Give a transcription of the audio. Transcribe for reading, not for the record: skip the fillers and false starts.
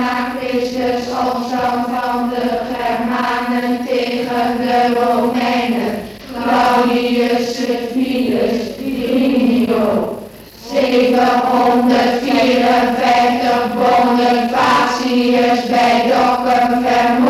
na Christus opstand van de Germanen tegen de Romeinen, Claudius Servilius Licinius, 754 Bonifatius bij Dokkum vermoord.